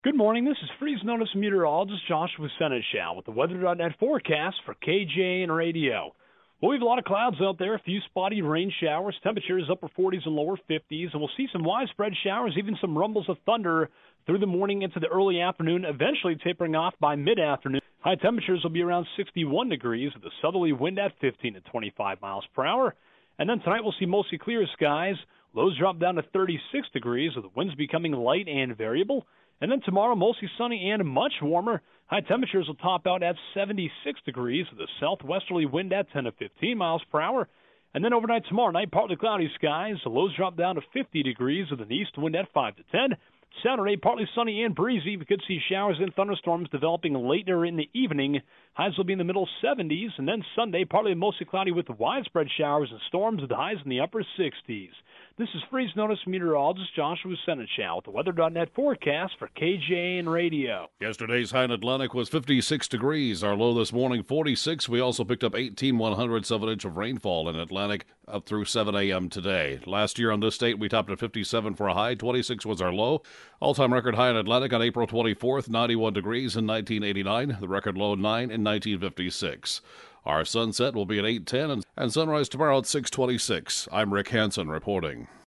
Good morning. This is Freeze Notice meteorologist Joshua Seneschal with the Weather.net forecast for KJN Radio. Well, we have a lot of clouds out there, a few spotty rain showers, temperatures upper 40s and lower 50s, and we'll see some widespread showers, even some rumbles of thunder through the morning into the early afternoon, eventually tapering off by mid-afternoon. High temperatures will be around 61 degrees with a southerly wind at 15 to 25 miles per hour. And then tonight we'll see mostly clear skies. Lows drop down to 36 degrees with the winds becoming light and variable. And then tomorrow, mostly sunny and much warmer. High temperatures will top out at 76 degrees with a southwesterly wind at 10 to 15 miles per hour. And then overnight tomorrow night, partly cloudy skies. The lows drop down to 50 degrees with an east wind at 5 to 10. Saturday, partly sunny and breezy. We could see showers and thunderstorms developing later in the evening. Highs will be in the middle 70s. And then Sunday, partly mostly cloudy with widespread showers and storms with highs in the upper 60s. This is Freeze Notice meteorologist Joshua Seneschal with the Weather.net forecast for KJN Radio. Yesterday's high in Atlantic was 56 degrees. Our low this morning, 46. We also picked up 18/100ths of an inch of rainfall in Atlantic up through 7 a.m. today. Last year on this date, we topped at 57 for a high. 26 was our low. All-time record high in Atlantic on April 24th, 91 degrees in 1989. The record low, 9 in 1956. Our sunset will be at 8:10 and sunrise tomorrow at 6:26. I'm Rick Hansen reporting.